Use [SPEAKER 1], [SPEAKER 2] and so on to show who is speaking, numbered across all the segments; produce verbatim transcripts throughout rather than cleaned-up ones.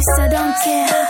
[SPEAKER 1] So don't care.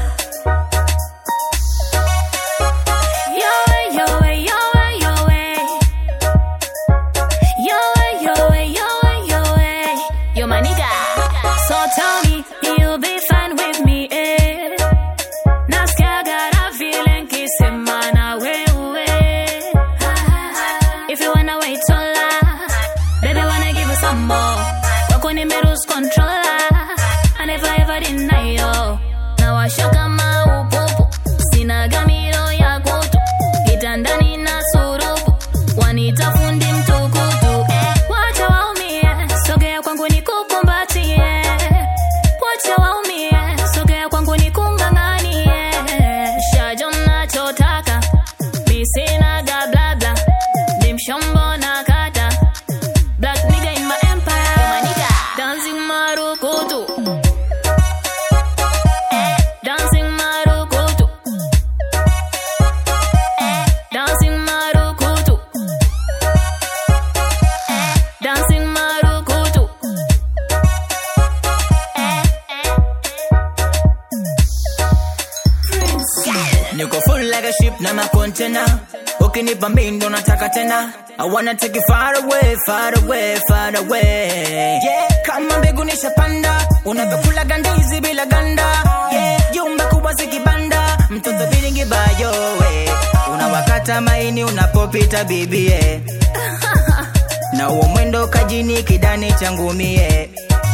[SPEAKER 2] Niko full like a ship na my container. Ukinipa mindo nataka tena. I wanna take you far away, far away, far away. Yeah, kama mbegu nishapanda. Unavyokula gandizi bila ganda. Yeah, jumba kubwa zikibanda. Mtoto bilingi bayo we. Unawakata maini unapopita bibi yeah. Na uo mwendo kajini kidani changu mie.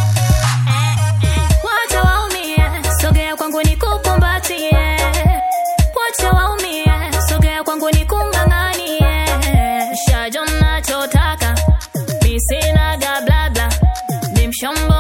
[SPEAKER 1] Wacha waumie, sogea kwangu nikukumbatie. Wacha waumie, sogea kwangu nikunganganie. Shajo nachotaka, mi sina ga bla bla. Dimshombo